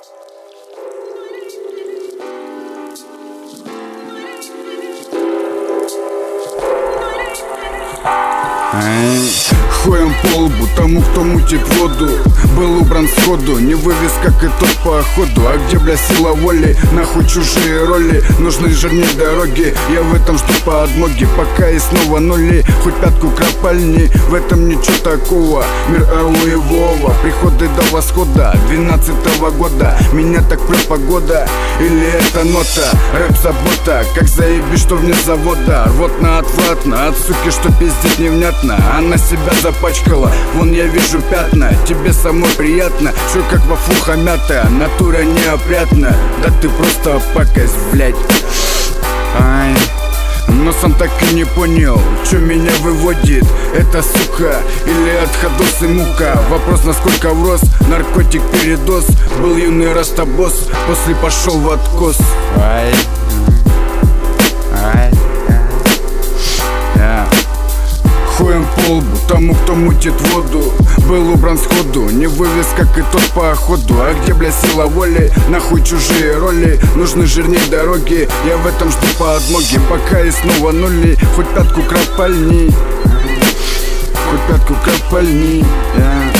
Хуем по лбу тому, кто мутит воду. Был убран сходу, не вывез, как и тот по ходу. А где, бля, сила воли? Нахуй чужие роли. Нужны жирнее дороги, я в этом жду подмоги. Пока и снова нули, хоть пятку кропальни. В этом ничего такого, мир Аллу и Вова. Приходы до восхода 12-го года. Меня так прет погода, или это нота? Рэп забота, как заебись, что вне завода. Рвотно отвратно, от суки, что пиздит невнятно. Она себя запачкала, вон я вижу пятна. Тебе самой приятно, все как во фуха мята. Натура неопрятна, да ты просто пакость, блять. Ай, но сам так и не понял, что меня выводит. Это сука или отходос и мука? Вопрос, насколько врос, наркотик передоз. Был юный растобос, после пошел в откос. Ай, ай, ай. Хуем по лбу тому, кто мутит воду. Был убран сходу, не вывез, как и тот по ходу. А где, бля, сила воли? Нахуй чужие роли. Нужны жирнее дороги, я в этом жду подмоги. Пока и снова нули, хоть пятку кропальни. Хоть пятку кропальни, yeah.